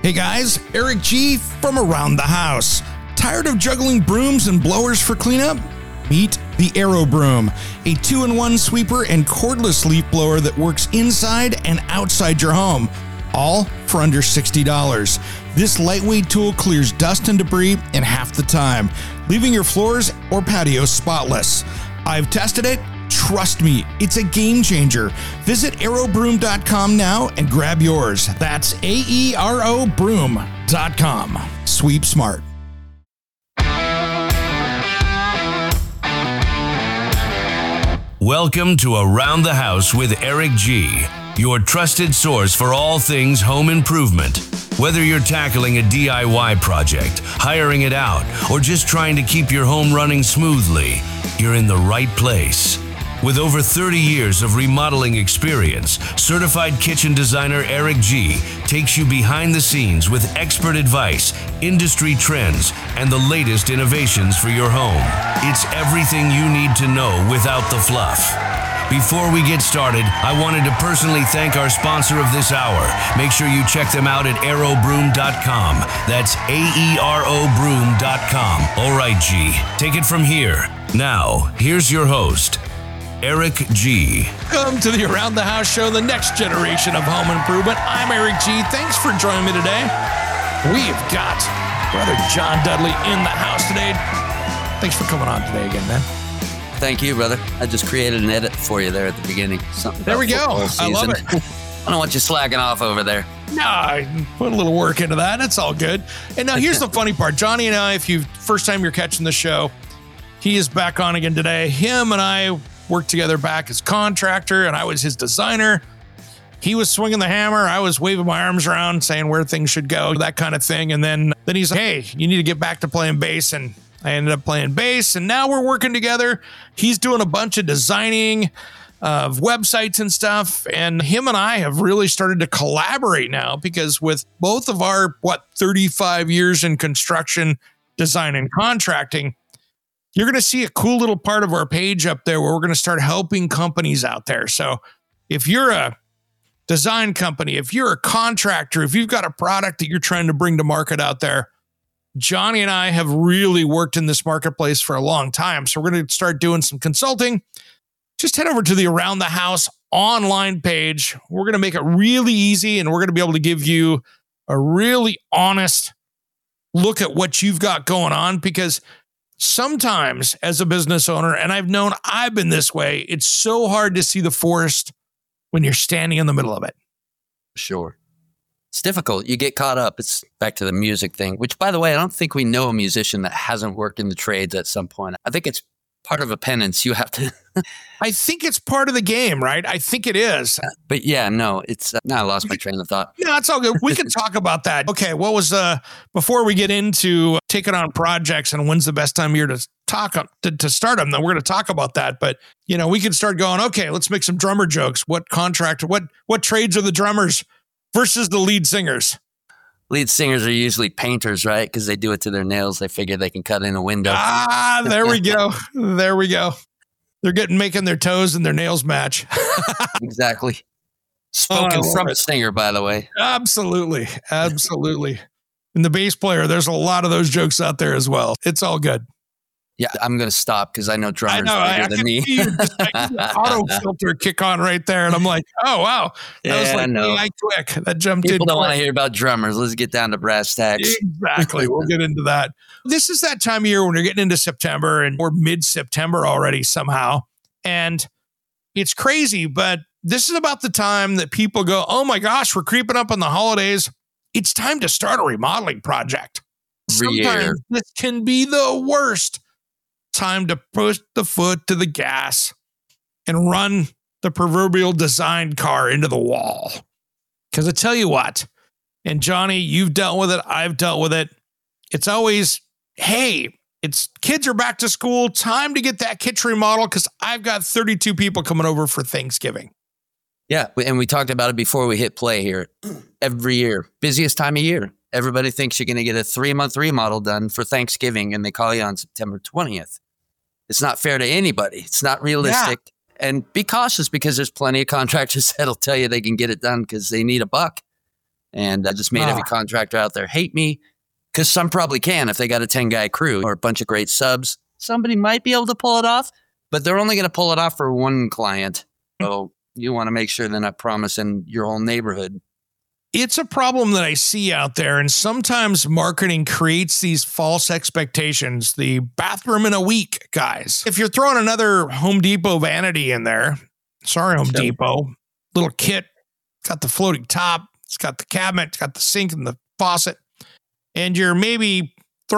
Hey guys, Eric G from Around the House. Tired of juggling brooms and blowers for cleanup? Meet the Aero Broom, a 2-in-1 sweeper and cordless leaf blower that works inside and outside your home, all for under $60. This lightweight tool clears dust and debris in half the time, leaving your floors or patios spotless. I've tested it. Trust me, it's a game changer. Visit aerobroom.com now and grab yours. That's aerobroom.com. Sweep smart. Welcome to Around the House with Eric G, your trusted source for all things home improvement. Whether you're tackling a DIY project, hiring it out, or just trying to keep your home running smoothly, you're in the right place. With over 30 years of remodeling experience, certified kitchen designer Eric G takes you behind the scenes with expert advice, industry trends, and the latest innovations for your home. It's everything you need to know without the fluff. Before we get started, I wanted to personally thank our sponsor of this hour. Make sure you check them out at aerobroom.com. That's aerobroom.com. All right, G, take it from here. Now, here's your host, Eric G. Welcome to the Around the House show, the next generation of home improvement. I'm Eric G. Thanks for joining me today. We've got Brother John Dudley in the house today. Thanks for coming on today again, man. Thank you, brother. I just created an edit for you there at the beginning. Something there we go. I love it. I don't want you slacking off over there. No, I put a little work into that. It's all good. And now here's the funny part. Johnny and I, if you first time you're catching the show, he is back on again today. Him and I worked together back as contractor, and I was his designer. He was swinging the hammer. I was waving my arms around, saying where things should go, that kind of thing. And then he's like, hey, you need to get back to playing bass. And I ended up playing bass, and now we're working together. He's doing a bunch of designing of websites and stuff. And him and I have really started to collaborate now because with both of our, 35 years in construction, design, and contracting, you're going to see a cool little part of our page up there where we're going to start helping companies out there. So if you're a design company, if you're a contractor, if you've got a product that you're trying to bring to market out there, Johnny and I have really worked in this marketplace for a long time. So we're going to start doing some consulting. Just head over to the Around the House online page. We're going to make it really easy, and we're going to be able to give you a really honest look at what you've got going on, because sometimes as a business owner, and I've been this way, it's so hard to see the forest when you're standing in the middle of it. Sure. It's difficult. You get caught up. It's back to the music thing, which, by the way, I don't think we know a musician that hasn't worked in the trades at some point. I think it's part of a penance. You have to. I think it's part of the game, right? I think it is. But yeah, no, it's. Now I lost my train of thought. No, it's all good. We can talk about that. Okay, what was before we get into taking on projects and when's the best time of year to to start them? Then we're going to talk about that. But we can start going. Okay, let's make some drummer jokes. What contract? What trades are the drummers versus the lead singers? Lead singers are usually painters, right? Because they do it to their nails. They figure they can cut in a window. There we go. There we go. They're making their toes and their nails match. Exactly. Spoken from a singer, by the way. Absolutely. Absolutely. And the bass player, there's a lot of those jokes out there as well. It's all good. Yeah, I'm going to stop because I know drummers better than me. Auto filter kick on right there. And I'm like, oh, wow. That was like quick. That jumped in. People don't want to hear about drummers. Let's get down to brass tacks. Exactly. We'll get into that. This is that time of year when you're getting into September, and we're mid-September already somehow. And it's crazy, but this is about the time that people go, oh my gosh, we're creeping up on the holidays. It's time to start a remodeling project. Sometimes this can be the worst time to push the foot to the gas and run the proverbial design car into the wall. Because I tell you what, and Johnny, you've dealt with it, I've dealt with it. It's always, hey, it's kids are back to school, time to get that kitchen remodel because I've got 32 people coming over for Thanksgiving. Yeah, and we talked about it before we hit play here. Every year, busiest time of year. Everybody thinks you're going to get a 3-month remodel done for Thanksgiving, and they call you on September 20th. It's not fair to anybody. It's not realistic. Yeah. And be cautious because there's plenty of contractors that'll tell you they can get it done because they need a buck. And I just made every contractor out there hate me, because some probably can if they got a 10-guy crew or a bunch of great subs. Somebody might be able to pull it off, but they're only going to pull it off for one client. So you want to make sure they're not promising your whole neighborhood. It's a problem that I see out there, and sometimes marketing creates these false expectations. The bathroom in a week, guys. If you're throwing another Home Depot vanity in there, sorry, Home Depot, little kit, got the floating top, it's got the cabinet, it's got the sink and the faucet, and you're maybe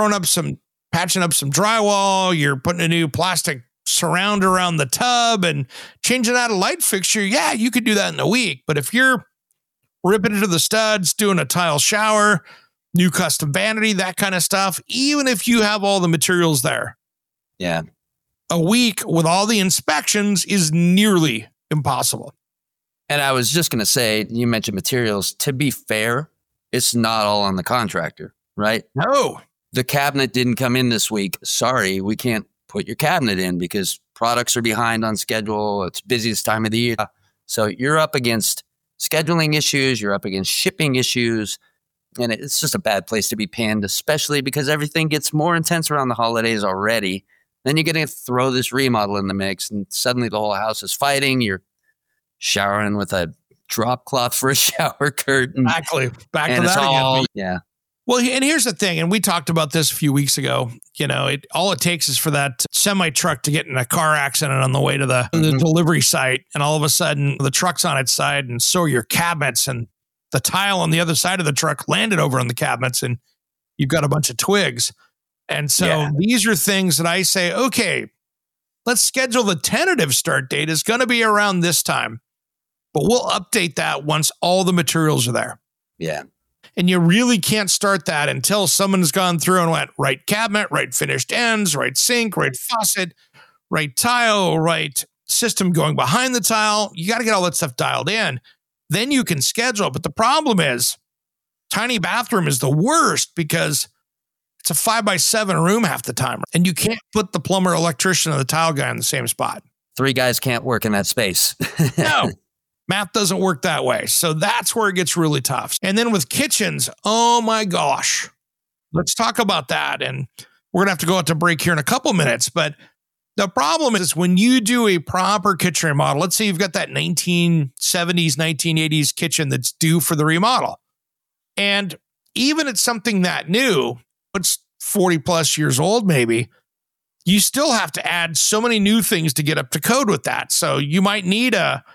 patching up some drywall, you're putting a new plastic surround around the tub and changing out a light fixture, yeah, you could do that in a week. But if you're ripping into the studs, doing a tile shower, new custom vanity, that kind of stuff, even if you have all the materials there. Yeah. A week with all the inspections is nearly impossible. And I was just going to say, you mentioned materials. To be fair, it's not all on the contractor, right? No. The cabinet didn't come in this week. Sorry, we can't put your cabinet in because products are behind on schedule. It's busiest time of the year. So you're up against scheduling issues, you're up against shipping issues, and it's just a bad place to be pinned, especially because everything gets more intense around the holidays already. Then you're going to throw this remodel in the mix, and suddenly the whole house is fighting. You're showering with a drop cloth for a shower curtain. Exactly. Back to that again. Yeah. Well, and here's the thing, and we talked about this a few weeks ago. You know, all it takes is for that semi-truck to get in a car accident on the way to the delivery site, and all of a sudden the truck's on its side, and so are your cabinets, and the tile on the other side of the truck landed over on the cabinets, and you've got a bunch of twigs. And so these are things that I say, okay, let's schedule the tentative start date. It's going to be around this time, but we'll update that once all the materials are there. Yeah. And you really can't start that until someone's gone through and went, right cabinet, right finished ends, right sink, right faucet, right tile, right system going behind the tile. You got to get all that stuff dialed in. Then you can schedule. But the problem is, tiny bathroom is the worst because it's a 5x7 room half the time. And you can't put the plumber, electrician, and the tile guy in the same spot. 3 guys can't work in that space. No. Math doesn't work that way. So that's where it gets really tough. And then with kitchens, oh my gosh, let's talk about that. And we're going to have to go out to break here in a couple minutes. But the problem is when you do a proper kitchen remodel, let's say you've got that 1970s, 1980s kitchen that's due for the remodel. And even it's something that new, it's 40 plus years old, maybe, you still have to add so many new things to get up to code with that. So you might need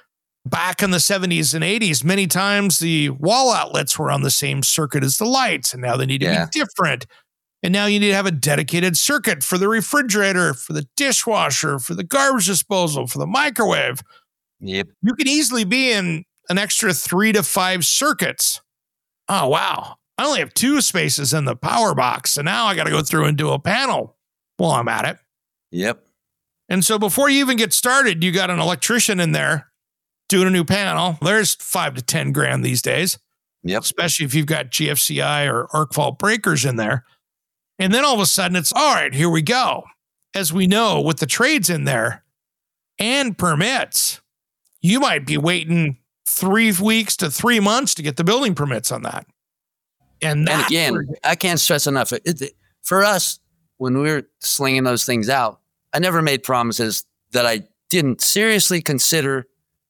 back in the 70s and 80s, many times the wall outlets were on the same circuit as the lights, and now they need to be different. And now you need to have a dedicated circuit for the refrigerator, for the dishwasher, for the garbage disposal, for the microwave. Yep. You could easily be in an extra 3 to 5 circuits. Oh, wow. I only have 2 spaces in the power box, so now I got to go through and do a panel while I'm at it. Yep. And so before you even get started, you got an electrician in there doing a new panel. There's $5 to $10,000 these days. Yep. Especially if you've got GFCI or arc fault breakers in there. And then all of a sudden it's, all right, here we go. As we know, with the trades in there and permits, you might be waiting 3 weeks to 3 months to get the building permits on that. And again, I can't stress enough. For us, when we were slinging those things out, I never made promises that I didn't seriously consider,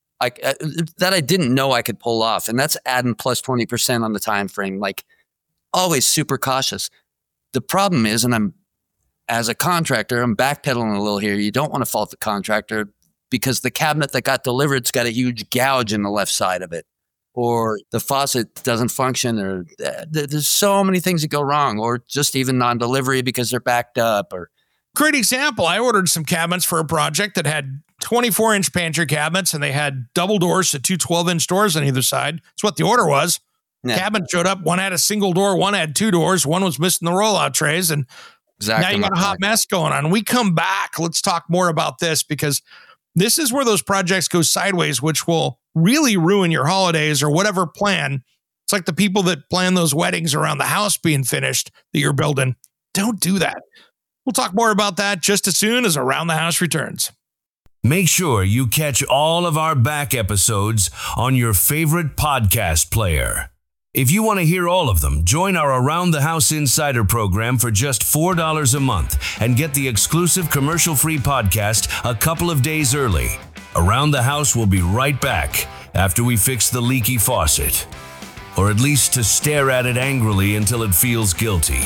that I didn't know I could pull off. And that's adding plus 20% on the time frame. Like, always super cautious. The problem is, and as a contractor, I'm backpedaling a little here. You don't want to fault the contractor because the cabinet that got delivered's got a huge gouge in the left side of it, or the faucet doesn't function, or there's so many things that go wrong, or just even non-delivery because they're backed up. Or great example. I ordered some cabinets for a project that had 24-inch pantry cabinets, and they had double doors to 2 12-inch doors on either side. That's what the order was. Yeah. Cabinet showed up. One had a single door. One had 2 doors. One was missing the rollout trays. And now you got a hot mess going on. We come back. Let's talk more about this, because this is where those projects go sideways, which will really ruin your holidays or whatever plan. It's like the people that plan those weddings around the house being finished that you're building. Don't do that. We'll talk more about that just as soon as Around the House returns. Make sure you catch all of our back episodes on your favorite podcast player. If you want to hear all of them, join our Around the House Insider program for just $4 a month and get the exclusive commercial-free podcast a couple of days early. Around the House will be right back after we fix the leaky faucet. Or at least to stare at it angrily until it feels guilty.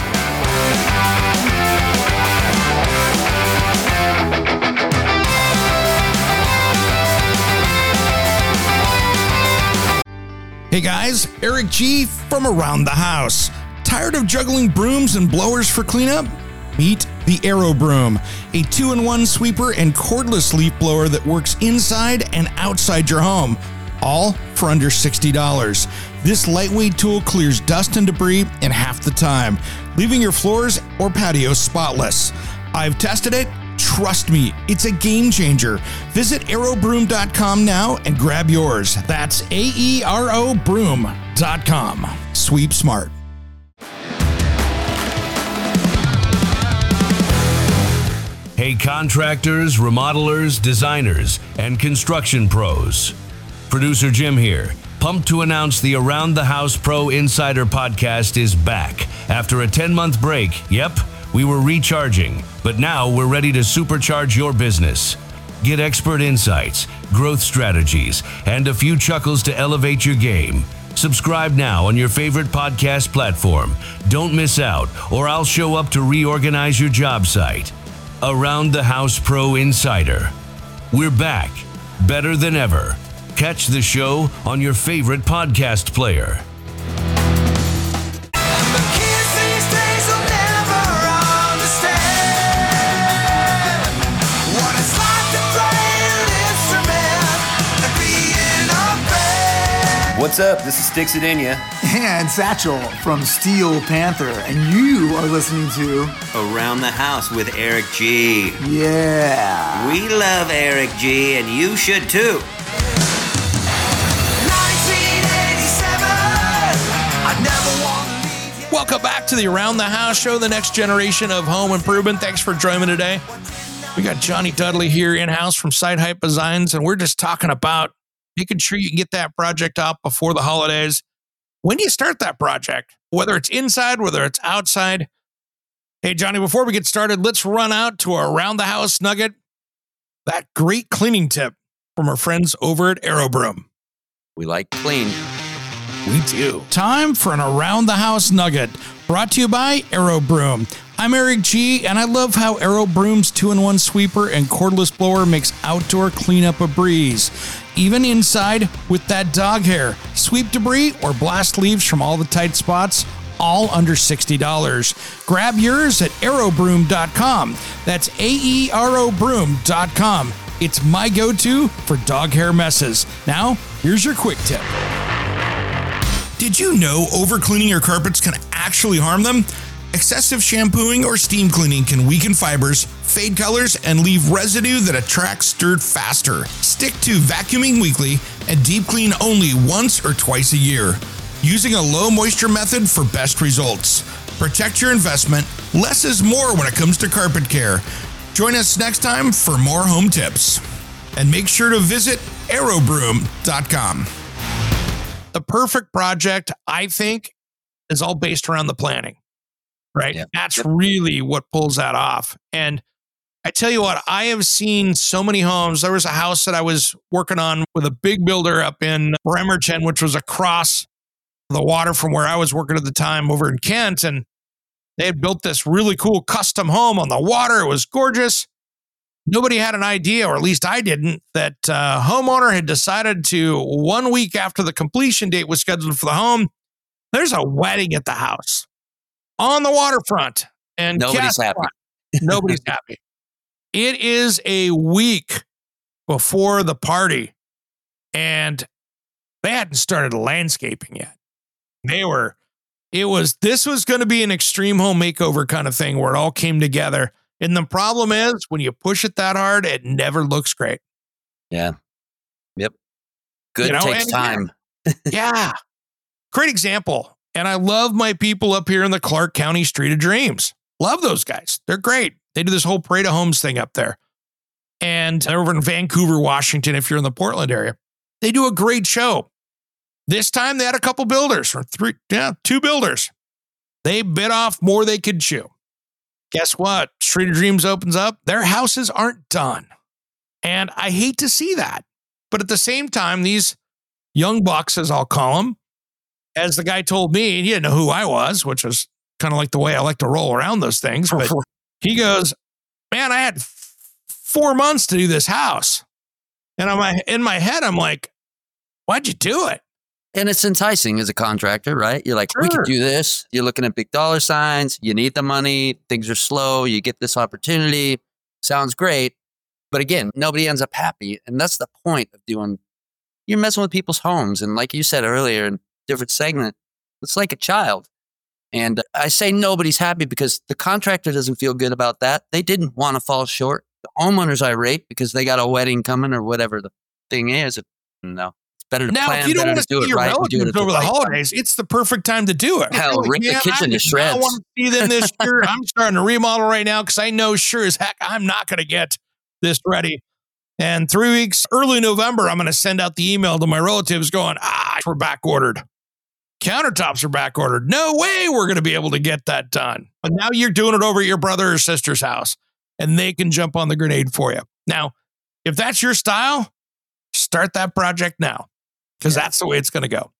Hey guys, Eric G from Around the House. Tired of juggling brooms and blowers for cleanup? Meet the Aero Broom, a 2-in-1 sweeper and cordless leaf blower that works inside and outside your home, all for under $60. This lightweight tool clears dust and debris in half the time, leaving your floors or patio spotless. I've tested it. Trust me, it's a game changer. Visit aerobroom.com now and grab yours. That's aerobroom.com. Sweep smart. Hey contractors, remodelers, designers, and construction pros. Producer Jim here. Pumped to announce the Around the House Pro Insider podcast is back. After a 10-month break, yep, we were recharging, but now we're ready to supercharge your business. Get expert insights, growth strategies, and a few chuckles to elevate your game. Subscribe now on your favorite podcast platform. Don't miss out, or I'll show up to reorganize your job site. Around the House Pro Insider. We're back, better than ever. Catch the show on your favorite podcast player. What's up? This is Sticks Adenia. And Satchel from Steel Panther. And you are listening to Around the House with Eric G. Yeah. We love Eric G, and you should too. 1987. Welcome back to the Around the House show, the next generation of home improvement. Thanks for joining me today. We got Johnny Dudley here in-house from Site Hype Designs, and we're just talking about making sure you can get that project up before the holidays. When do you start that project? Whether it's inside, whether it's outside. Hey, Johnny, before we get started, let's run out to our Around the House nugget. That great cleaning tip from our friends over at Aero Broom. We like clean. We do. Time for an Around the House nugget, brought to you by Aero Broom. I'm Eric G, and I love how Aero Broom's 2-in-1 sweeper and cordless blower makes outdoor cleanup a breeze. Even inside with that dog hair. Sweep debris or blast leaves from all the tight spots, all under $60. Grab yours at aerobroom.com. That's aerobroom.com. It's my go-to for dog hair messes. Now, here's your quick tip. Did you know overcleaning your carpets can actually harm them? Excessive shampooing or steam cleaning can weaken fibers, fade colors, and leave residue that attracts dirt faster. Stick to vacuuming weekly and deep clean only once or twice a year, using a low moisture method for best results. Protect your investment. Less is more when it comes to carpet care. Join us next time for more home tips. And make sure to visit aerobroom.com. The perfect project, I think, is all based around the planning. Right? Yep. That's really what pulls that off. And I tell you what, I have seen so many homes. There was a house that I was working on with a big builder up in Bremerton, which was across the water from where I was working at the time over in Kent. And they had built this really cool custom home on the water. It was gorgeous. Nobody had an idea, or at least I didn't, that homeowner had decided to, 1 week after the completion date was scheduled for the home, there's a wedding at the house. On the waterfront. And nobody's happy. Nobody's happy. It is a week before the party, and they hadn't started landscaping yet. This was going to be an extreme home makeover kind of thing where it all came together. And the problem is when you push it that hard, it never looks great. Yeah. Yep. Good takes time. Yeah. Great example. And I love my people up here in the Clark County Street of Dreams. Love those guys. They're great. They do this whole Parade of Homes thing up there. And over in Vancouver, Washington, if you're in the Portland area, they do a great show. This time they had a couple builders or two builders. They bit off more they could chew. Guess what? Street of Dreams opens up. Their houses aren't done. And I hate to see that. But at the same time, these young bucks, as I'll call them, as the guy told me, he didn't know who I was, which was kind of like the way I like to roll around those things. But he goes, man, I had 4 months to do this house. And in my head, I'm like, why'd you do it? And it's enticing as a contractor, right? You're like, we could do this. You're looking at big dollar signs. You need the money. Things are slow. You get this opportunity. Sounds great. But again, nobody ends up happy. And that's the point of you're messing with people's homes. And like you said earlier in a different segment, it's like a child. And I say nobody's happy because the contractor doesn't feel good about that. They didn't want to fall short. The homeowner's irate because they got a wedding coming or whatever the thing is. No. Better to now, plan, if you don't want to do see it your right relatives over the holidays, it's the perfect time to do it. Hell, rip the kitchen to shreds. I want to see them this year. I'm starting to remodel right now because I know sure as heck I'm not going to get this ready. And 3 weeks, early November, I'm going to send out the email to my relatives going, we're back ordered. Countertops are back ordered. No way we're going to be able to get that done. But now you're doing it over at your brother or sister's house and they can jump on the grenade for you. Now, if that's your style, start that project now. Because that's the way it's going to go.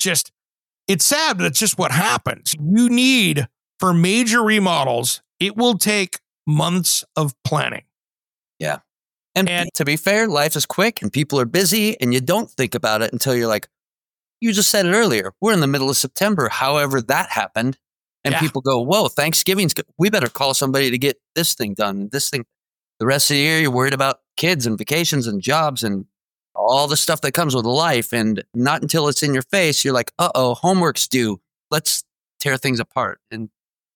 It's sad, but it's just what happens. You need, for major remodels, it will take months of planning. Yeah. And to be fair, life is quick and people are busy and you don't think about it until you're like, you just said it earlier. We're in the middle of September. However, that happened. And people go, whoa, Thanksgiving's good. We better call somebody to get this thing done. This thing. The rest of the year, you're worried about kids and vacations and jobs and all the stuff that comes with life. And not until it's in your face, you're like, homework's due. Let's tear things apart. And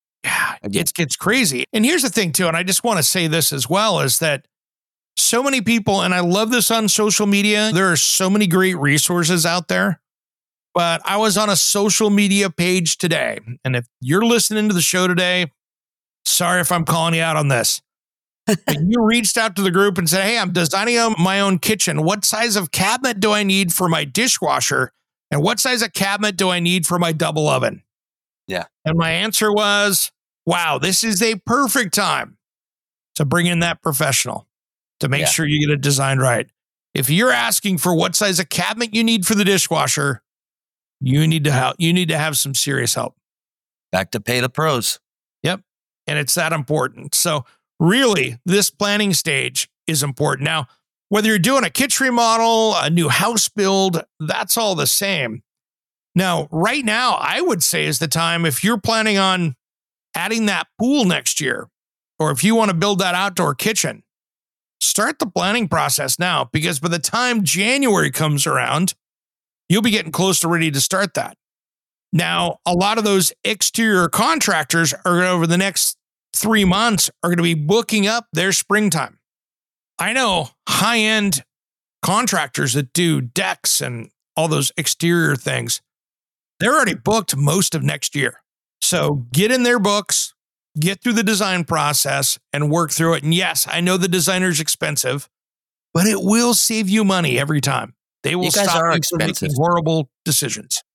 it gets crazy. And here's the thing too, and I just want to say this as well, is that so many people, and I love this on social media, there are so many great resources out there, but I was on a social media page today. And if you're listening to the show today, sorry if I'm calling you out on this. You reached out to the group and said, hey, I'm designing my own kitchen. What size of cabinet do I need for my dishwasher? And what size of cabinet do I need for my double oven? Yeah. And my answer was, wow, this is a perfect time to bring in that professional to make sure you get it designed right. If you're asking for what size of cabinet you need for the dishwasher, you need to have some serious help. Back to pay the pros. Yep. And it's that important. So really, this planning stage is important. Now, whether you're doing a kitchen remodel, a new house build, that's all the same. Now, right now, I would say is the time if you're planning on adding that pool next year, or if you want to build that outdoor kitchen, start the planning process now, because by the time January comes around, you'll be getting close to ready to start that. Now, a lot of those exterior contractors are over the next 3 months are going to be booking up their springtime. I know high-end contractors that do decks and all those exterior things. They're already booked most of next year. So get in their books, get through the design process and work through it. And yes, I know the designer's expensive, but it will save you money every time. They will stop you from making horrible decisions.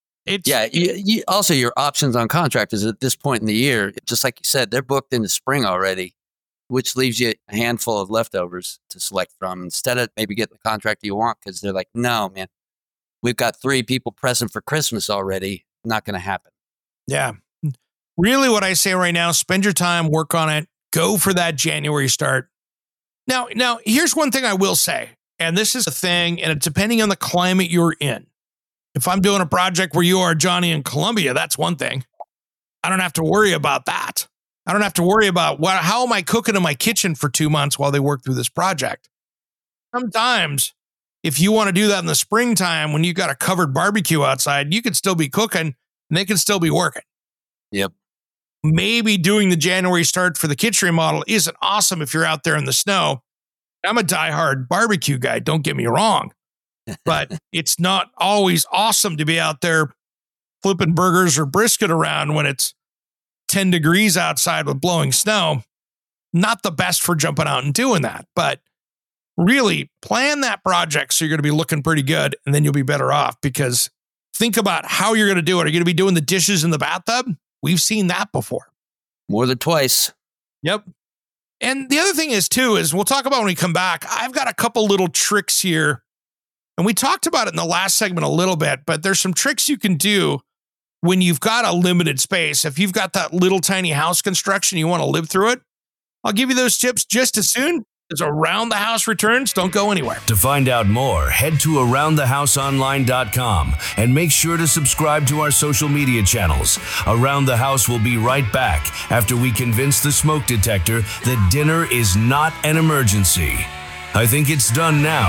You also your options on contractors at this point in the year, just like you said, they're booked into spring already, which leaves you a handful of leftovers to select from instead of maybe getting the contractor you want because they're like, no, man, we've got 3 people present for Christmas already. Not going to happen. Yeah. Really what I say right now, spend your time, work on it, go for that January start. Now, here's one thing I will say, and this is a thing, and it's depending on the climate you're in. If I'm doing a project where you are, Johnny, in Colombia, that's one thing. I don't have to worry about that. I don't have to worry about how am I cooking in my kitchen for 2 months while they work through this project. Sometimes, if you want to do that in the springtime when you've got a covered barbecue outside, you can still be cooking and they can still be working. Yep. Maybe doing the January start for the kitchen remodel isn't awesome if you're out there in the snow. I'm a diehard barbecue guy, don't get me wrong. But it's not always awesome to be out there flipping burgers or brisket around when it's 10 degrees outside with blowing snow. Not the best for jumping out and doing that. But really plan that project so you're going to be looking pretty good and then you'll be better off because think about how you're going to do it. Are you going to be doing the dishes in the bathtub? We've seen that before. More than twice. Yep. And the other thing is, too, is we'll talk about when we come back. I've got a couple little tricks here. And we talked about it in the last segment a little bit, but there's some tricks you can do when you've got a limited space. If you've got that little tiny house construction, you want to live through it. I'll give you those tips just as soon as Around the House returns. Don't go anywhere. To find out more, head to AroundTheHouseOnline.com and make sure to subscribe to our social media channels. Around the House will be right back after we convince the smoke detector that dinner is not an emergency. I think it's done now.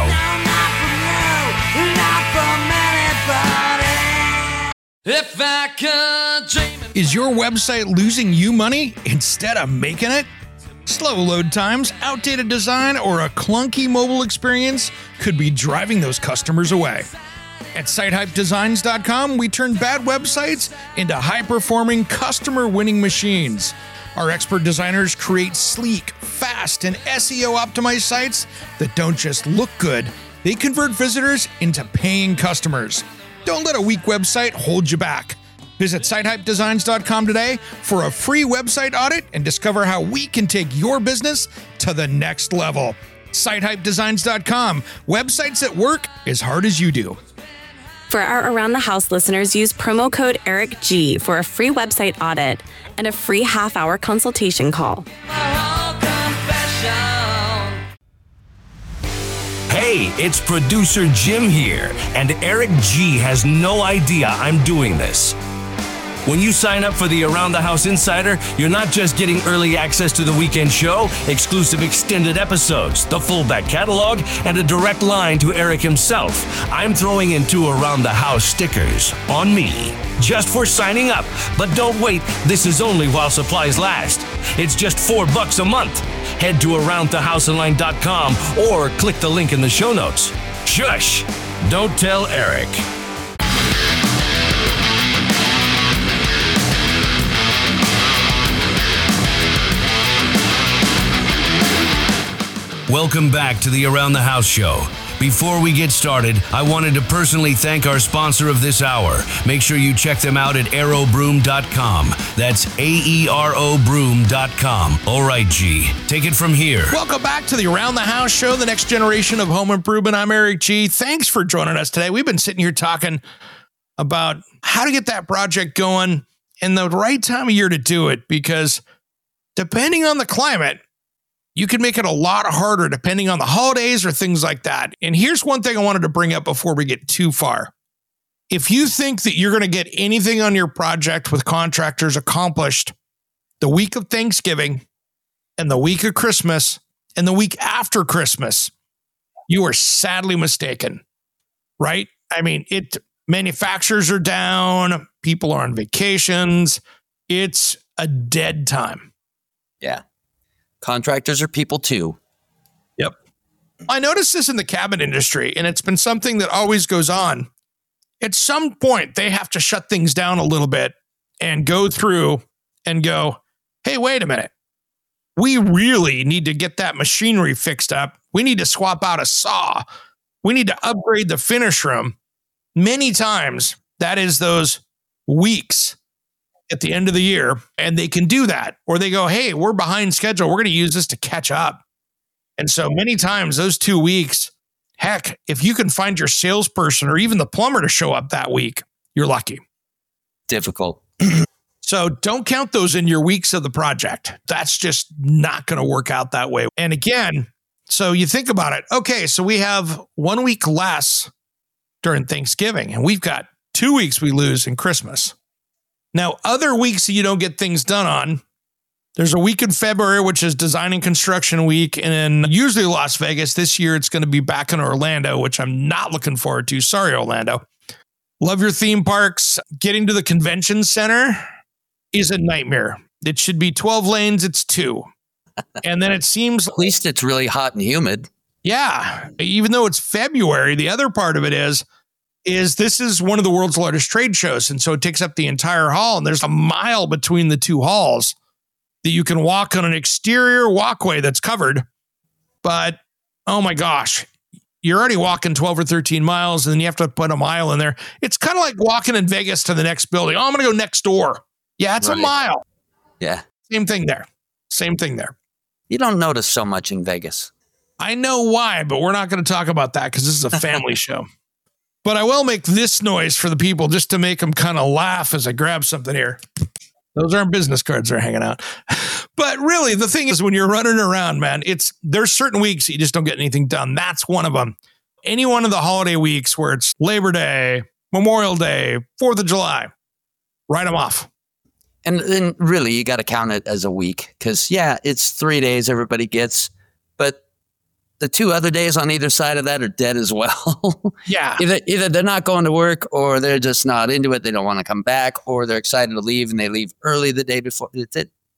If I could dream. Is your website losing you money instead of making it? Slow load times, outdated design, or a clunky mobile experience could be driving those customers away. At SiteHypeDesigns.com, we turn bad websites into high-performing, customer-winning machines. Our expert designers create sleek, fast, and SEO-optimized sites that don't just look good, they convert visitors into paying customers. Don't let a weak website hold you back. Visit SiteHypeDesigns.com today for a free website audit and discover how we can take your business to the next level. SiteHypeDesigns.com. Websites that work as hard as you do. For our Around the House listeners, use promo code ERICG for a free website audit and a free half-hour consultation call. Hey, it's producer Jim here, and Eric G has no idea I'm doing this. When you sign up for the Around the House Insider, you're not just getting early access to the weekend show, exclusive extended episodes, the full back catalog, and a direct line to Eric himself. I'm throwing in 2 Around the House stickers on me, just for signing up. But don't wait, this is only while supplies last. It's just $4 a month. Head to AroundTheHouseOnline.com or click the link in the show notes. Shush! Don't tell Eric. Welcome back to the Around the House show. Before we get started, I wanted to personally thank our sponsor of this hour. Make sure you check them out at aerobroom.com. That's AEROBroom.com. All right, G, take it from here. Welcome back to the Around the House show, the next generation of home improvement. I'm Eric G. Thanks for joining us today. We've been sitting here talking about how to get that project going and the right time of year to do it, because depending on the climate, you can make it a lot harder depending on the holidays or things like that. And here's one thing I wanted to bring up before we get too far. If you think that you're going to get anything on your project with contractors accomplished the week of Thanksgiving and the week of Christmas and the week after Christmas, you are sadly mistaken, right? I mean, manufacturers are down, people are on vacations. It's a dead time. Yeah. Contractors are people too. Yep. I noticed this in the cabinet industry, and it's been something that always goes on. At some point, they have to shut things down a little bit and go through and go, hey, wait a minute. We really need to get that machinery fixed up. We need to swap out a saw. We need to upgrade the finish room. Many times, that is those weeks at the end of the year, and they can do that. Or they go, hey, we're behind schedule. We're going to use this to catch up. And so many times, those 2 weeks, heck, if you can find your salesperson or even the plumber to show up that week, you're lucky. Difficult. So don't count those in your weeks of the project. That's just not going to work out that way. And again, so you think about it. Okay, so we have 1 week less during Thanksgiving, and we've got 2 weeks we lose in Christmas. Now, other weeks that you don't get things done on, there's a week in February, which is Design and Construction Week, and usually Las Vegas. This year, it's going to be back in Orlando, which I'm not looking forward to. Sorry, Orlando. Love your theme parks. Getting to the convention center is a nightmare. It should be 12 lanes. It's 2. And then it seems... At least it's really hot and humid. Yeah. Even though it's February, the other part of it is this is one of the world's largest trade shows. And so it takes up the entire hall. And there's a mile between the 2 halls that you can walk on an exterior walkway that's covered. But, oh my gosh, you're already walking 12 or 13 miles and then you have to put a mile in there. It's kind of like walking in Vegas to the next building. Oh, I'm going to go next door. Yeah, it's a mile. Yeah. Same thing there. You don't notice so much in Vegas. I know why, but we're not going to talk about that because this is a family show. But I will make this noise for the people just to make them kind of laugh as I grab something here. Those aren't business cards they're hanging out. But really, the thing is when you're running around, man, there's certain weeks you just don't get anything done. That's one of them. Any one of the holiday weeks where it's Labor Day, Memorial Day, 4th of July, write them off. And then really, you got to count it as a week because, yeah, it's 3 days everybody gets, but the 2 other days on either side of that are dead as well. Yeah. Either they're not going to work or they're just not into it. They don't want to come back or they're excited to leave and they leave early the day before. It's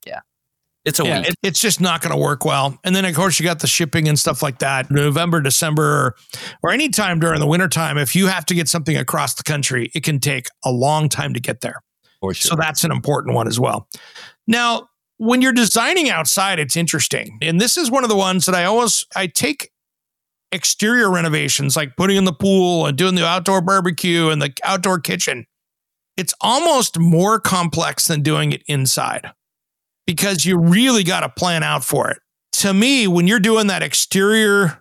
a week. It's just not going to work well. And then, of course, you got the shipping and stuff like that. November, December, or any time during the wintertime, if you have to get something across the country, it can take a long time to get there. For sure. So that's an important one as well. Now, when you're designing outside, it's interesting. And this is one of the ones that I take exterior renovations, like putting in the pool and doing the outdoor barbecue and the outdoor kitchen. It's almost more complex than doing it inside because you really got to plan out for it. To me, when you're doing that exterior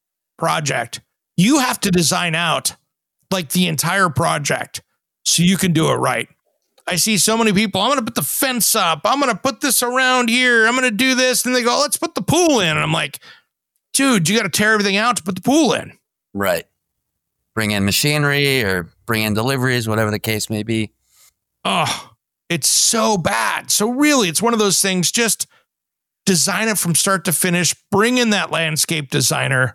project, you have to design out like the entire project so you can do it right. I see so many people, I'm going to put the fence up. I'm going to put this around here. I'm going to do this. And they go, let's put the pool in. And I'm like, dude, you got to tear everything out to put the pool in. Right. Bring in machinery or bring in deliveries, whatever the case may be. Oh, it's so bad. So really, it's one of those things, just design it from start to finish. Bring in that landscape designer.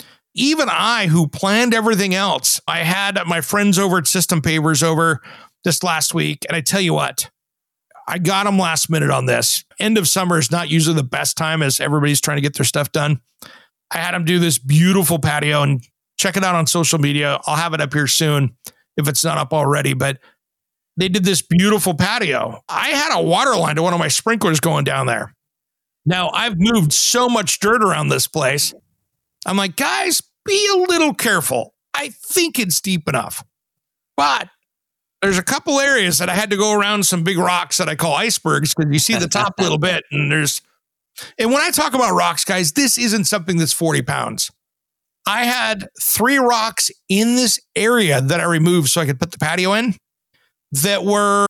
Even I, who planned everything else, I had my friends over at System Pavers over this last week. And I tell you what, I got them last minute on this. End of summer is not usually the best time as everybody's trying to get their stuff done. I had them do this beautiful patio and check it out on social media. I'll have it up here soon if it's not up already, but they did this beautiful patio. I had a water line to one of my sprinklers going down there. Now I've moved so much dirt around this place. I'm like, guys, be a little careful. I think it's deep enough, but there's a couple areas that I had to go around some big rocks that I call icebergs because you see the top a little bit and when I talk about rocks, guys, this isn't something that's 40 pounds. I had 3 rocks in this area that I removed so I could put the patio in that were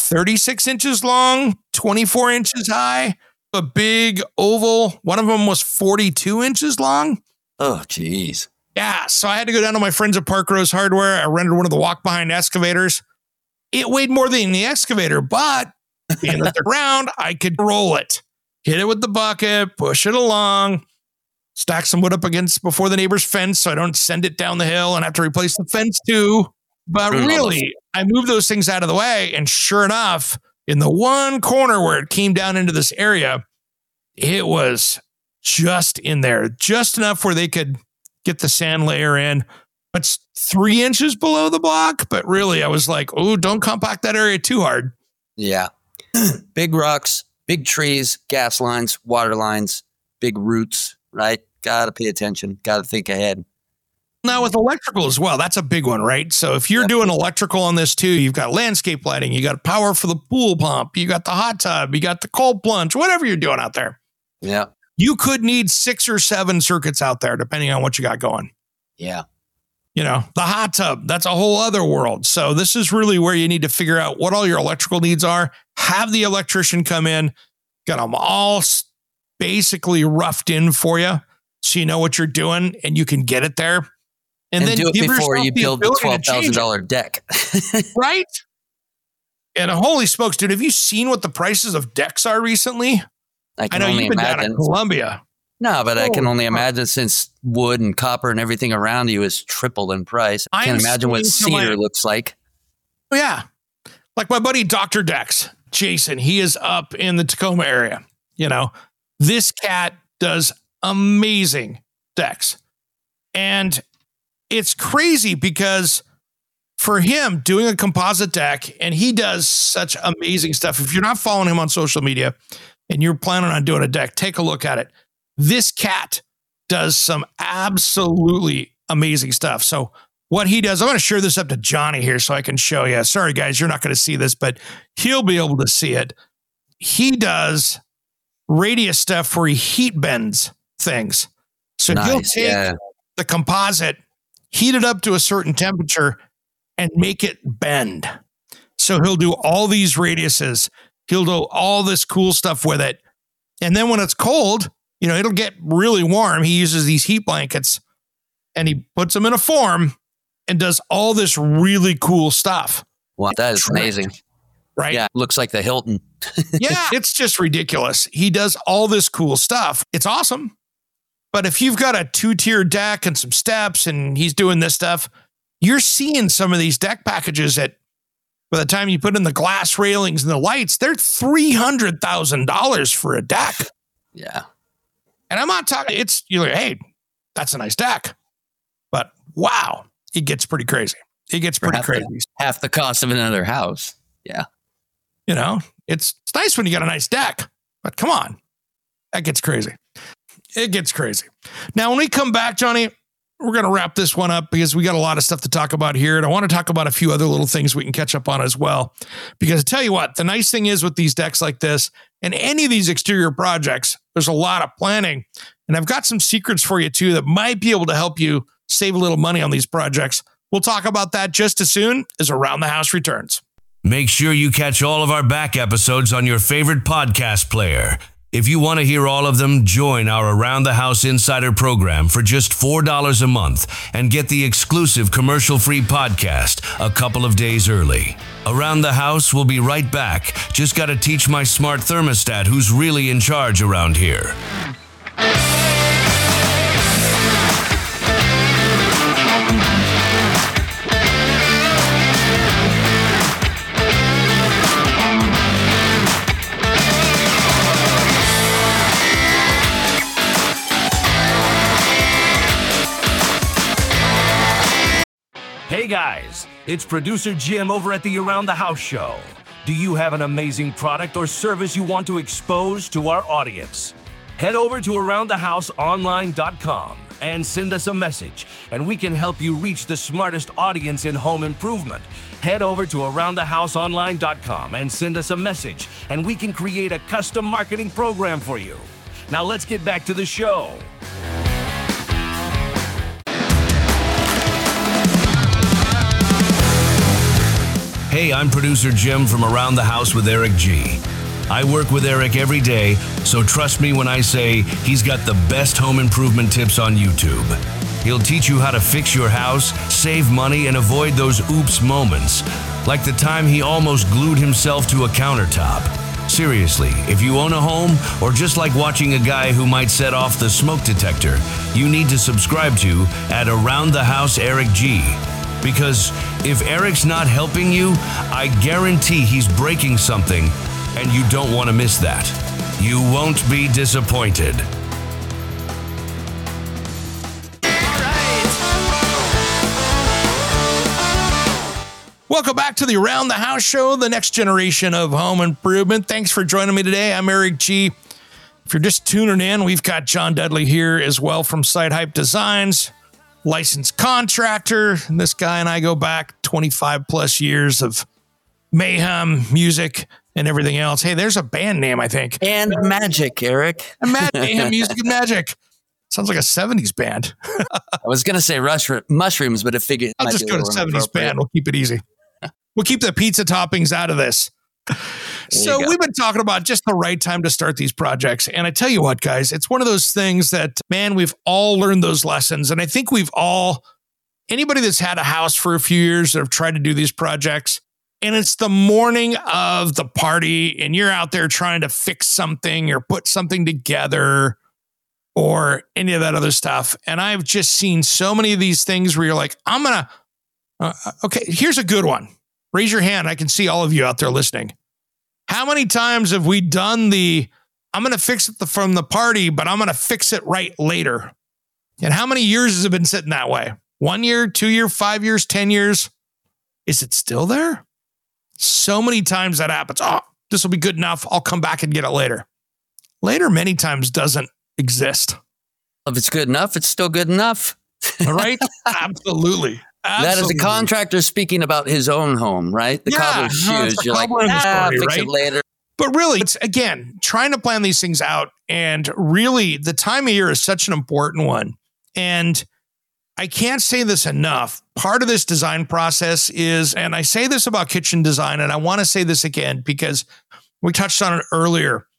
36 inches long, 24 inches high, a big oval. One of them was 42 inches long. Oh, geez. Yeah. So I had to go down to my friends at Park Rose Hardware. I rented one of the walk behind excavators. It weighed more than the excavator, but being at the ground, I could roll it, hit it with the bucket, push it along, stack some wood up against before the neighbor's fence so I don't send it down the hill and have to replace the fence too. But really, I moved those things out of the way. And sure enough, in the one corner where it came down into this area, it was just in there, just enough where they could get the sand layer in. It's 3 inches below the block, but really I was like, oh, don't compact that area too hard. Yeah. Big rocks, big trees, gas lines, water lines, big roots, right? Got to pay attention. Got to think ahead. Now with electrical as well, that's a big one, right? So if you're doing electrical on this too, you've got landscape lighting, you got power for the pool pump, you got the hot tub, you got the cold plunge, whatever you're doing out there. Yeah. You could need 6 or 7 circuits out there, depending on what you got going. Yeah. You know, the hot tub, that's a whole other world. So this is really where you need to figure out what all your electrical needs are. Have the electrician come in, got them all basically roughed in for you so you know what you're doing and you can get it there. And then do it before you build the $12,000 deck. Right? And holy smokes, dude, have you seen what the prices of decks are recently? I know you've been down in Columbia. No, but I can only imagine since wood and copper and everything around you is tripled in price. I can't imagine what cedar looks like. Yeah. Like my buddy, Dr. Dex, Jason, he is up in the Tacoma area. You know, this cat does amazing decks. And it's crazy because for him doing a composite deck, and he does such amazing stuff. If you're not following him on social media and you're planning on doing a deck, take a look at it. This cat does some absolutely amazing stuff. So what he does, I'm going to share this up to Johnny here so I can show you. Sorry, guys, you're not going to see this, but he'll be able to see it. He does radius stuff where he heat bends things. So he'll take the composite, heat it up to a certain temperature, and make it bend. So he'll do all these radiuses. He'll do all this cool stuff with it. And then when it's cold, it'll get really warm. He uses these heat blankets and he puts them in a form and does all this really cool stuff. Wow, that is amazing. Right? Yeah, looks like the Hilton. Yeah, it's just ridiculous. He does all this cool stuff. It's awesome. But if you've got a 2-tier deck and some steps and he's doing this stuff, you're seeing some of these deck packages that by the time you put in the glass railings and the lights, they're $300,000 for a deck. Yeah. And I'm not talking, you're like, hey, that's a nice deck. But wow, it gets pretty crazy. It gets pretty crazy. Half the cost of another house. Yeah. It's nice when you got a nice deck, but come on, that gets crazy. It gets crazy. Now, when we come back, Johnny, we're going to wrap this one up because we got a lot of stuff to talk about here. And I want to talk about a few other little things we can catch up on as well. Because I tell you what, the nice thing is with these decks like this and any of these exterior projects, there's a lot of planning. And I've got some secrets for you too that might be able to help you save a little money on these projects. We'll talk about that just as soon as Around the House returns. Make sure you catch all of our back episodes on your favorite podcast player. If you want to hear all of them, join our Around the House Insider program for just $4 a month and get the exclusive commercial-free podcast a couple of days early. Around the House will be right back. Just got to teach my smart thermostat who's really in charge around here. Hey guys, it's producer Jim over at the Around the House show. Do you have an amazing product or service you want to expose to our audience? Head over to AroundTheHouseOnline.com and send us a message, and we can help you reach the smartest audience in home improvement. Head over to AroundTheHouseOnline.com and send us a message, and we can create a custom marketing program for you. Now let's get back to the show. Hey, I'm producer Jim from Around the House with Eric G. I work with Eric every day, so trust me when I say he's got the best home improvement tips on YouTube. He'll teach you how to fix your house, save money, and avoid those oops moments, like the time he almost glued himself to a countertop. Seriously, if you own a home, or just like watching a guy who might set off the smoke detector, you need to subscribe to at Around the House Eric G. Because if Eric's not helping you, I guarantee he's breaking something, and you don't want to miss that. You won't be disappointed. Welcome back to the Around the House show, the next generation of home improvement. Thanks for joining me today. I'm Eric G. If you're just tuning in, we've got John Dudley here as well from Site Hype Designs, licensed contractor. And this guy and I go back 25 plus years of mayhem, music, and everything else. Hey, there's a band name, I think. And magic, Eric. Mayhem, music, and magic. Sounds like a 70s band. I was going to say mushrooms, but I figured I'll just go to 70s band. We'll keep it easy. We'll keep the pizza toppings out of this. So we've been talking about just the right time to start these projects. And I tell you what, guys, it's one of those things that, man, we've all learned those lessons. And I think anybody that's had a house for a few years that have tried to do these projects, and it's the morning of the party and you're out there trying to fix something or put something together or any of that other stuff. And I've just seen so many of these things where you're like, okay, here's a good one. Raise your hand. I can see all of you out there listening. How many times have we done I'm going to fix it from the party, but I'm going to fix it right later? And how many years has it been sitting that way? 1 year, 2 years, 5 years, 10 years? Is it still there? So many times that happens. Oh, this will be good enough. I'll come back and get it later. Later many times doesn't exist. If it's good enough, it's still good enough. All right? Absolutely. That is a contractor speaking about his own home, right? The cobbler's shoes. You're like, story, fix it later. But really, it's, again, trying to plan these things out. And really, the time of year is such an important one. And I can't say this enough. Part of this design process is, and I say this about kitchen design, and I want to say this again because we touched on it earlier.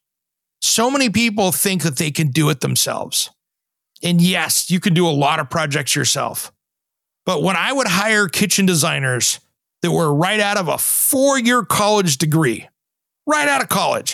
So many people think that they can do it themselves. And yes, you can do a lot of projects yourself. But when I would hire kitchen designers that were right out of a 4-year college degree, right out of college,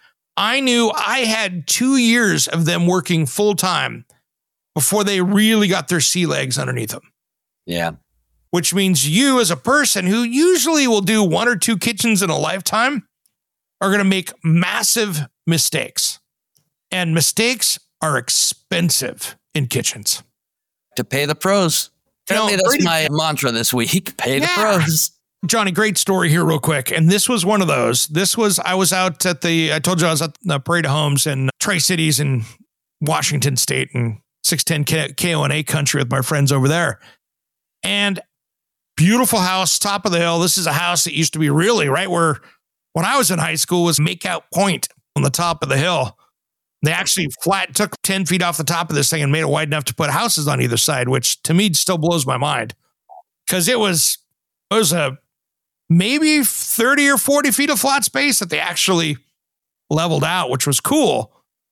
I knew I had 2 years of them working full time before they really got their sea legs underneath them. Yeah. Which means you as a person who usually will do 1 or 2 kitchens in a lifetime are going to make massive mistakes. And mistakes are expensive in kitchens. To pay the pros. That's my mantra this week. Pay the pros. Johnny, great story here real quick. And this was one of those. I was out at I told you I was at the Parade of Homes in Tri-Cities in Washington State and 610 KONA country with my friends over there. And beautiful house, top of the hill. This is a house that used to be really right where, when I was in high school, was Makeout Point on the top of the hill. They actually took 10 feet off the top of this thing and made it wide enough to put houses on either side, which to me still blows my mind because it was a maybe 30 or 40 feet of flat space that they actually leveled out, which was cool.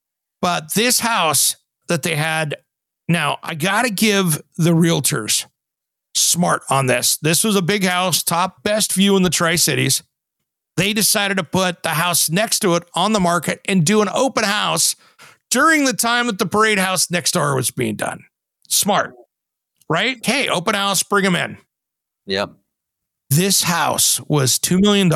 But this house that they had, now I got to give the realtors smart on this. This was a big house, top best view in the Tri-Cities. They decided to put the house next to it on the market and do an open house during the time that the Parade House next door was being done. Smart, right? Hey, open house, bring them in. Yep. This house was $2 million.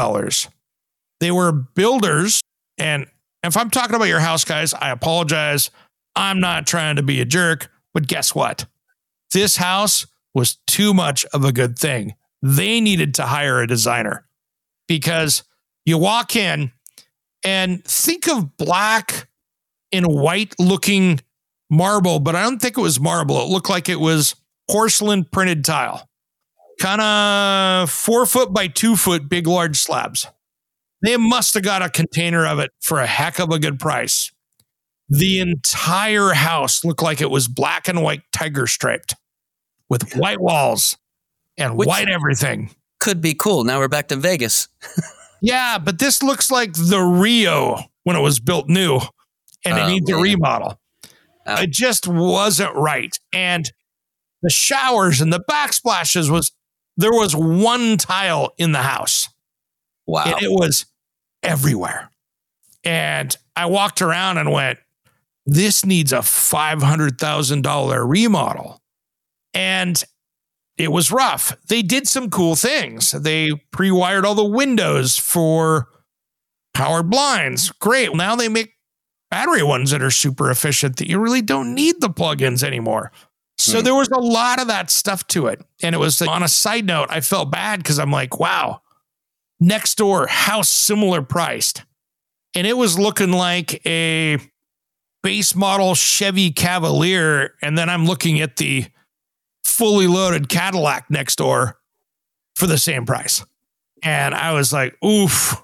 They were builders. And if I'm talking about your house, guys, I apologize. I'm not trying to be a jerk, but guess what? This house was too much of a good thing. They needed to hire a designer because you walk in and think of black and white looking marble, but I don't think it was marble. It looked like it was porcelain printed tile, kind of 4 foot by 2 foot, big, large slabs. They must have got a container of it for a heck of a good price. The entire house looked like it was black and white tiger striped with white walls and white everything. Could be cool. Now we're back to Vegas. Yeah, but this looks like the Rio when it was built new and it needs a remodel. It just wasn't right. And the showers and the backsplashes there was one tile in the house. Wow. And it was everywhere. And I walked around and went, this needs a $500,000 remodel. And it was rough. They did some cool things. They pre-wired all the windows for powered blinds. Great. Now they make battery ones that are super efficient that you really don't need the plugins anymore. So there was a lot of that stuff to it. And it was, on a side note, I felt bad because I'm like, wow, next door, house similar priced. And it was looking like a base model Chevy Cavalier. And then I'm looking at the fully loaded Cadillac next door for the same price. And I was like, oof.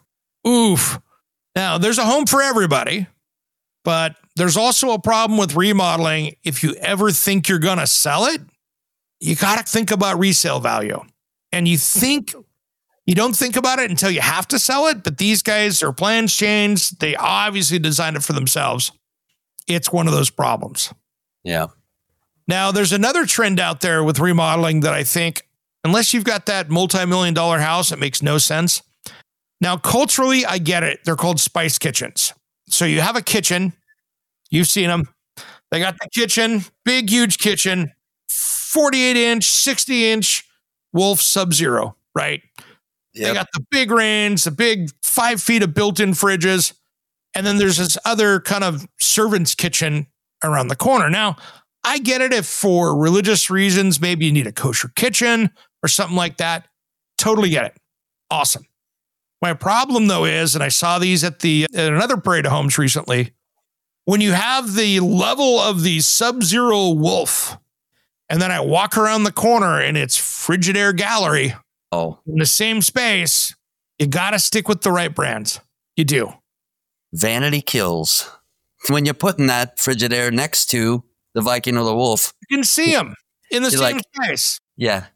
Now, there's a home for everybody, but there's also a problem with remodeling. If you ever think you're going to sell it, you got to think about resale value. And you don't think about it until you have to sell it, but these guys, their plans change. They obviously designed it for themselves. It's one of those problems. Yeah. Now, there's another trend out there with remodeling that I think, unless you've got that multi-million-dollar house, it makes no sense. Now, culturally, I get it. They're called spice kitchens. So you have a kitchen. You've seen them. They got the kitchen, big, huge kitchen, 48-inch, 60-inch Wolf Sub-Zero, right? Yep. They got the big range, the big 5 feet of built-in fridges. And then there's this other kind of servant's kitchen around the corner. Now, I get it if for religious reasons, maybe you need a kosher kitchen or something like that. Totally get it. Awesome. My problem, though, is, and I saw these at another Parade of Homes recently, when you have the level of the Sub-Zero Wolf and then I walk around the corner and it's Frigidaire Gallery Oh, in the same space, you got to stick with the right brands. You do. vanity kills. When you're putting that Frigidaire next to the Viking or the Wolf, You can see them in the You're same like- space. yeah.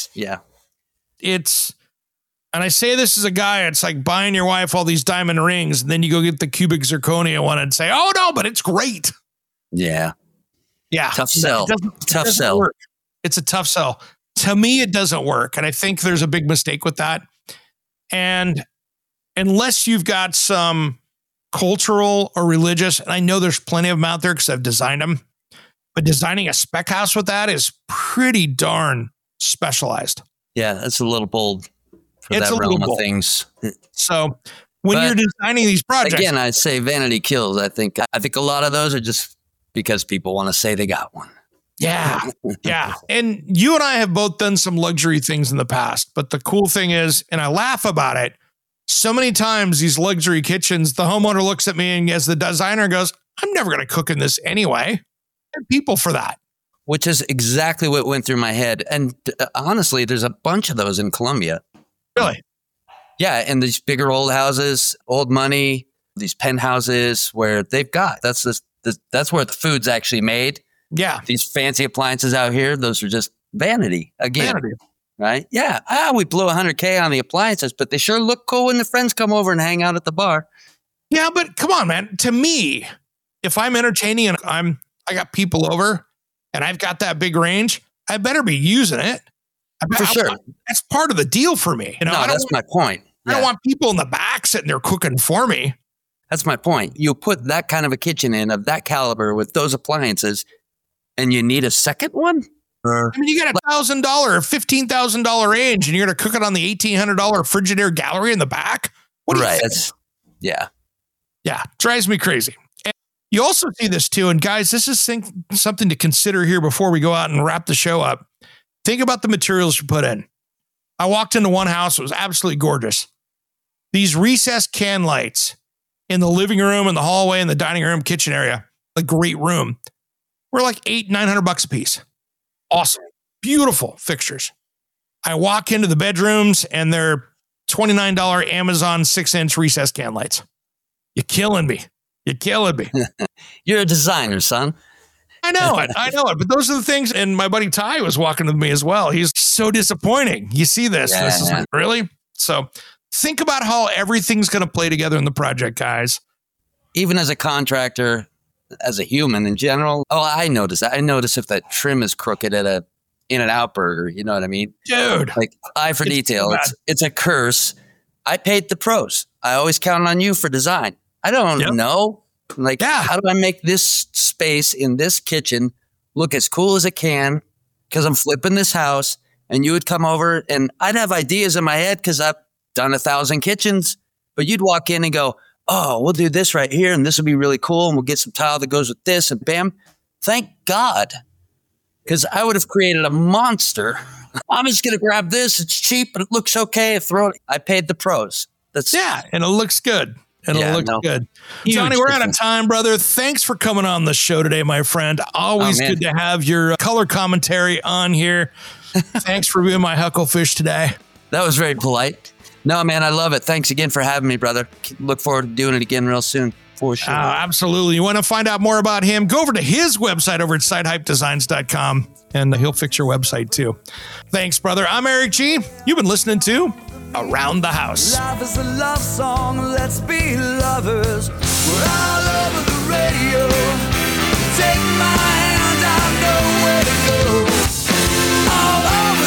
It's, and I say this as a guy, it's like buying your wife all these diamond rings, and then you go get the cubic zirconia one and say, oh no, but it's great. Yeah. Yeah. Tough sell. It doesn't Tough sell. work. It's a tough sell. To me, it doesn't work. And I think there's a big mistake with that. And unless you've got some cultural or religious, and I know there's plenty of them out there because I've designed them, but designing a spec house with that is pretty darn specialized. Yeah, that's a little bold for It's that a little realm of bold. things. So when But you're designing these projects, Again, I say vanity kills. I think a lot of those are just because people want to say they got one. yeah, yeah. And you and I have both done some luxury things in the past, but the cool thing is, and I laugh about it, so many times these luxury kitchens, the homeowner looks at me and as the designer goes, I'm never going to cook in this anyway. There are people for that. Which is exactly what went through my head. And honestly, there's a bunch of those in Colombia. Really? Yeah, and these bigger old houses, old money, these penthouses where they've got that's where the food's actually made. Yeah. These fancy appliances out here, those are just vanity again. Vanity. Right? Yeah. We blew $100K on the appliances, but they sure look cool when the friends come over and hang out at the bar. Yeah, but come on, man. To me, if I'm entertaining and I got people over and I've got that big range, I better be using it. For sure. That's part of the deal for me. You know, No, that's my point. I don't want people in the back sitting there cooking for me. That's my point. You put that kind of a kitchen in of that caliber with those appliances, and you need a second one? I mean, you got $1,000 or $15,000 range, and you're going to cook it on the $1,800 Frigidaire Gallery in the back? What do you think? Yeah. Yeah, drives me crazy. And you also see this too, and guys, this is something to consider here before we go out and wrap the show up. Think about the materials you put in. I walked into one house, it was absolutely gorgeous. These recessed can lights in the living room, in the hallway, in the dining room, kitchen area, a great room, were like $800-900 a piece. Awesome. Beautiful fixtures. I walk into the bedrooms and they're $29 Amazon 6-inch recessed can lights. You're killing me. You're killing me. You're a designer, son. I know it. But those are the things. And my buddy Ty was walking with me as well. He's so disappointing. You see this. Yeah. This is like, really? So think about how everything's going to play together in the project, guys. Even as a contractor, as a human in general, I notice that. I notice if that trim is crooked at a In-N-Out burger. You know what I mean? Dude. Like eye for detail. too It's a curse. I paid the pros. I always count on you for design. I don't know. Like, how do I make this space in this kitchen look as cool as it can? Because I'm flipping this house, and you would come over, and I'd have ideas in my head because I've done 1,000 kitchens. But you'd walk in and go, "Oh, we'll do this right here, and this will be really cool, and we'll get some tile that goes with this," and bam! Thank God, because I would have created a monster. I'm just gonna grab this. It's cheap, but it looks okay. Throw it. I paid the pros. And it looks good. And it looks good. Huge Johnny, we're out of difference. time, brother. Thanks for coming on the show today, my friend. Always man. good to have your color commentary on here. Thanks for being my hucklefish today. That was very polite. No, man, I love it. Thanks again for having me, brother. Look forward to doing it again real soon, for sure. Absolutely. You want to find out more about him, go over to his website over at SideHypeDesigns.com, and he'll fix your website too. Thanks, brother. I'm Eric G. You've been listening to Around the House. Life is a love song, let's be lovers. We're all over the radio. Take my hand, I know where to go. All over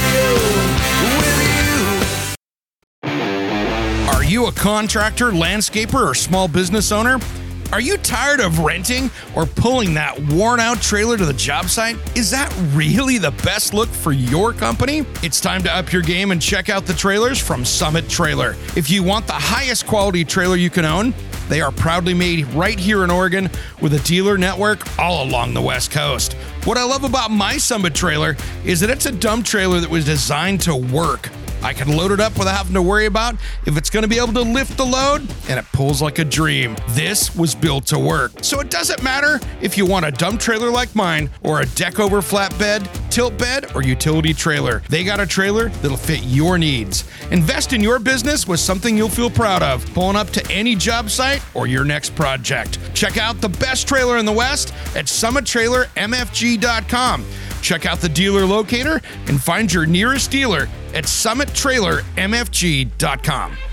the radio with you. Are you a contractor, landscaper, or small business owner? Are you tired of renting or pulling that worn-out trailer to the job site? Is that really the best look for your company? It's time to up your game and check out the trailers from Summit Trailer. If you want the highest quality trailer you can own, they are proudly made right here in Oregon with a dealer network all along the West Coast. What I love about my Summit trailer is that it's a dump trailer that was designed to work. I can load it up without having to worry about if it's going to be able to lift the load, and it pulls like a dream. This was built to work. So it doesn't matter if you want a dump trailer like mine or a deck over flatbed, tilt bed, or utility trailer. They got a trailer that'll fit your needs. Invest in your business with something you'll feel proud of, pulling up to any job site or your next project. Check out the best trailer in the West at SummitTrailerMFG.com. Check out the dealer locator and find your nearest dealer at SummitTrailerMFG.com.